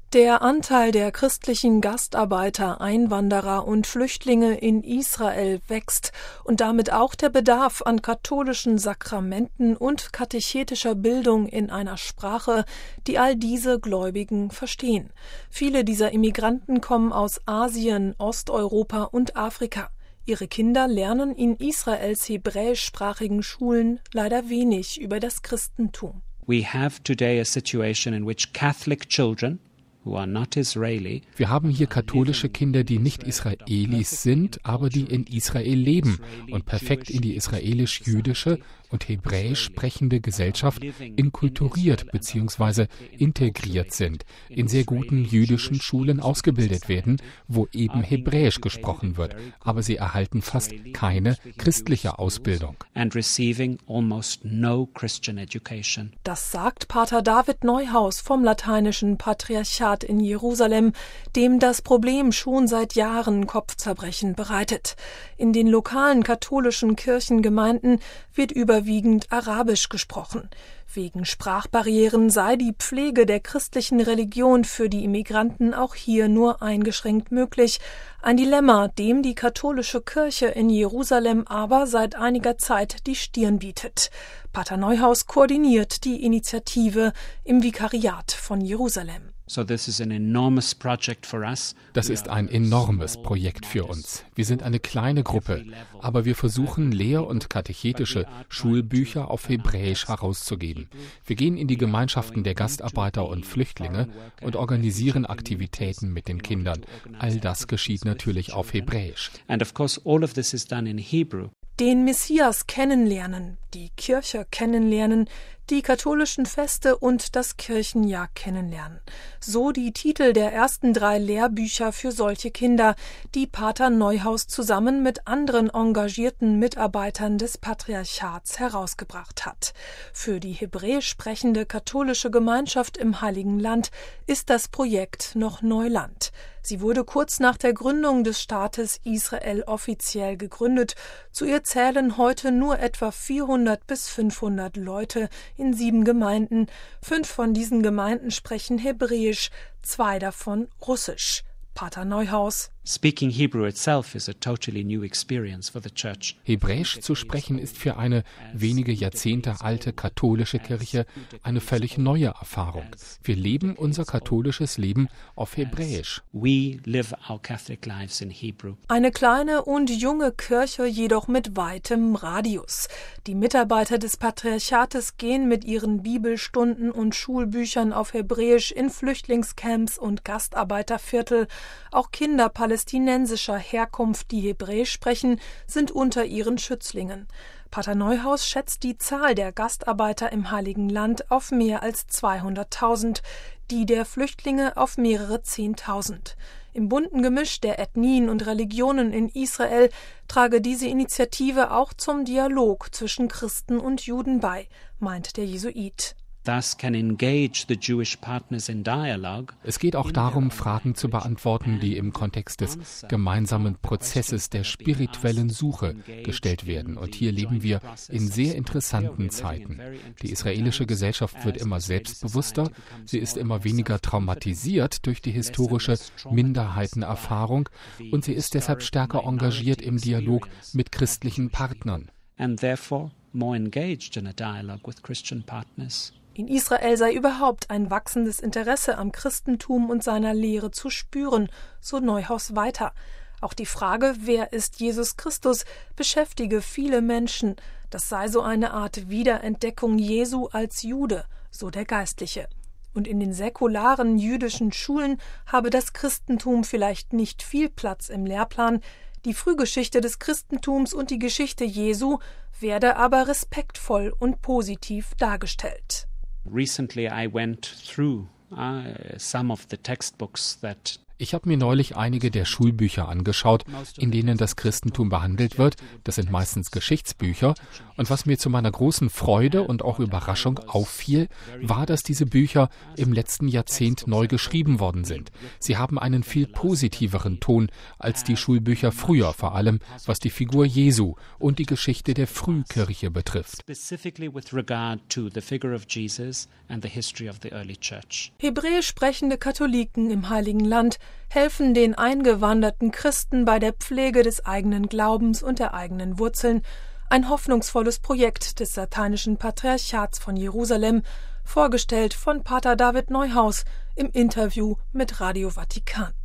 Der Anteil der christlichen Gastarbeiter, Einwanderer und Flüchtlinge in Israel wächst und damit auch der Bedarf an katholischen Sakramenten und katechetischer Bildung in einer Sprache, die all diese Gläubigen verstehen. Viele dieser Immigranten kommen aus Asien, Osteuropa und Afrika. Ihre Kinder lernen in Israels hebräischsprachigen Schulen leider wenig über das Christentum. We have today a situation in which Catholic children Wir haben hier katholische Kinder, die nicht Israelis sind, aber die in Israel leben und perfekt in die israelisch-jüdische und hebräisch sprechende Gesellschaft inkulturiert bzw. integriert sind, in sehr guten jüdischen Schulen ausgebildet werden, wo eben Hebräisch gesprochen wird, aber sie erhalten fast keine christliche Ausbildung. Das sagt Pater David Neuhaus vom Lateinischen Patriarchat in Jerusalem, dem das Problem schon seit Jahren Kopfzerbrechen bereitet. In den lokalen katholischen Kirchengemeinden wird überwiegend Arabisch gesprochen. Wegen Sprachbarrieren sei die Pflege der christlichen Religion für die Immigranten auch hier nur eingeschränkt möglich. Ein Dilemma, dem die katholische Kirche in Jerusalem aber seit einiger Zeit die Stirn bietet. Pater Neuhaus koordiniert die Initiative im Vikariat von Jerusalem. Das ist ein enormes Projekt für uns. Wir sind eine kleine Gruppe, aber wir versuchen, lehr- und katechetische Schulbücher auf Hebräisch herauszugeben. Wir gehen in die Gemeinschaften der Gastarbeiter und Flüchtlinge und organisieren Aktivitäten mit den Kindern. All das geschieht natürlich auf Hebräisch. Den Messias kennenlernen, die Kirche kennenlernen, die katholischen Feste und das Kirchenjahr kennenlernen. So die Titel der ersten 3 Lehrbücher für solche Kinder, die Pater Neuhaus zusammen mit anderen engagierten Mitarbeitern des Patriarchats herausgebracht hat. Für die hebräisch sprechende katholische Gemeinschaft im Heiligen Land ist das Projekt noch Neuland. Sie wurde kurz nach der Gründung des Staates Israel offiziell gegründet. Zu ihr zählen heute nur etwa 400 bis 500 Leute in 7 Gemeinden. 5 von diesen Gemeinden sprechen Hebräisch, 2 davon Russisch. Pater Neuhaus: Speaking Hebrew itself is a totally new experience for the church. Hebräisch zu sprechen ist für eine wenige Jahrzehnte alte katholische Kirche eine völlig neue Erfahrung. Wir leben unser katholisches Leben auf Hebräisch. We live our Catholic lives in Hebrew. Eine kleine und junge Kirche, jedoch mit weitem Radius. Die Mitarbeiter des Patriarchates gehen mit ihren Bibelstunden und Schulbüchern auf Hebräisch in Flüchtlingscamps und Gastarbeiterviertel. Auch Kinder palästinensischer Herkunft, die Hebräisch sprechen, sind unter ihren Schützlingen. Pater Neuhaus schätzt die Zahl der Gastarbeiter im Heiligen Land auf mehr als 200.000, die der Flüchtlinge auf mehrere 10.000. Im bunten Gemisch der Ethnien und Religionen in Israel trage diese Initiative auch zum Dialog zwischen Christen und Juden bei, meint der Jesuit. Es geht auch darum, Fragen zu beantworten, die im Kontext des gemeinsamen Prozesses der spirituellen Suche gestellt werden. Und hier leben wir in sehr interessanten Zeiten. Die israelische Gesellschaft wird immer selbstbewusster, sie ist immer weniger traumatisiert durch die historische Minderheitenerfahrung und sie ist deshalb stärker engagiert im Dialog mit christlichen Partnern. In Israel sei überhaupt ein wachsendes Interesse am Christentum und seiner Lehre zu spüren, so Neuhaus weiter. Auch die Frage, wer ist Jesus Christus, beschäftige viele Menschen. Das sei so eine Art Wiederentdeckung Jesu als Jude, so der Geistliche. Und in den säkularen jüdischen Schulen habe das Christentum vielleicht nicht viel Platz im Lehrplan. Die Frühgeschichte des Christentums und die Geschichte Jesu werde aber respektvoll und positiv dargestellt. Recently I went through some of the textbooks that Ich habe mir neulich einige der Schulbücher angeschaut, in denen das Christentum behandelt wird. Das sind meistens Geschichtsbücher. Und was mir zu meiner großen Freude und auch Überraschung auffiel, war, dass diese Bücher im letzten Jahrzehnt neu geschrieben worden sind. Sie haben einen viel positiveren Ton als die Schulbücher früher, vor allem was die Figur Jesu und die Geschichte der Frühkirche betrifft. Hebräisch sprechende Katholiken im Heiligen Land helfen den eingewanderten Christen bei der Pflege des eigenen Glaubens und der eigenen Wurzeln. Ein hoffnungsvolles Projekt des Lateinischen Patriarchats von Jerusalem, vorgestellt von Pater David Neuhaus im Interview mit Radio Vatikan.